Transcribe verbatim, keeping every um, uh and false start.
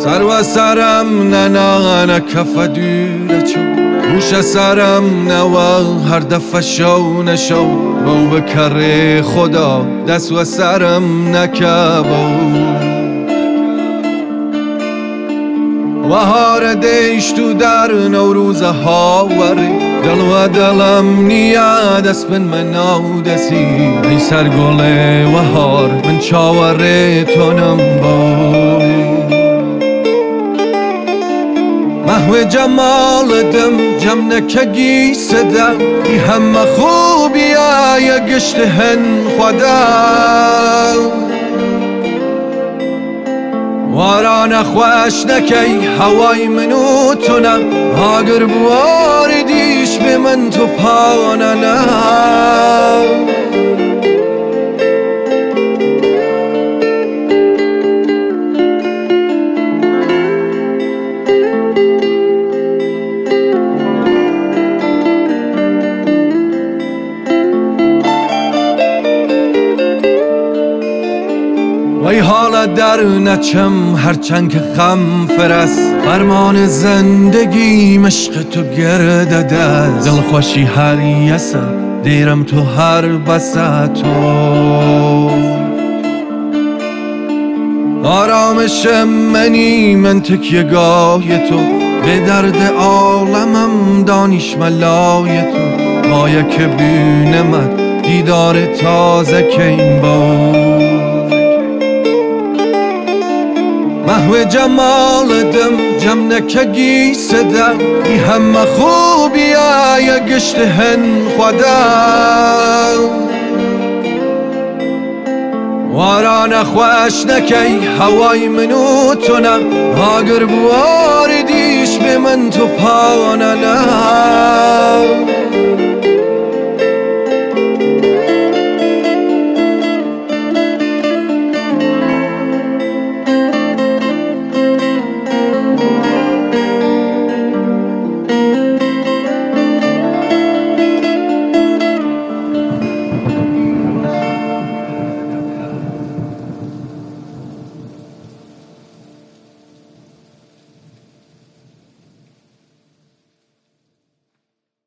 سر و سرم ننا نکف دوره چو گوش سرم نوا هر دفعه شو نشو بو بکره خدا دست و سرم نکبو و هار دیش تو در نوروز هاوری دل و دلم نیا دست من منو دسی ای سرگله و هار من چاوره تونم با محو جمال دم جم نکگی صدم ای همه خوبی آیا گشت هن خدا واران خوش نکی هوای منو تونم اگر بواردیش به من تو پانانا وی حالا در نچم هرچند که غم فرست فرمان زندگی مشق تو گرده دست دل خوشی هر یسه دیرم تو هر بسه تو آرامش منی من تکیه گاه تو به درد عالمم دانش ملای تو مایه که بینمت دیدار تازه که این با محو جمال دم جم نکگی صدم ای همه خوبی آیا گشت هن خدا واران خوش نکی هوای منو تونم اگر بواردیش به من تو پانانا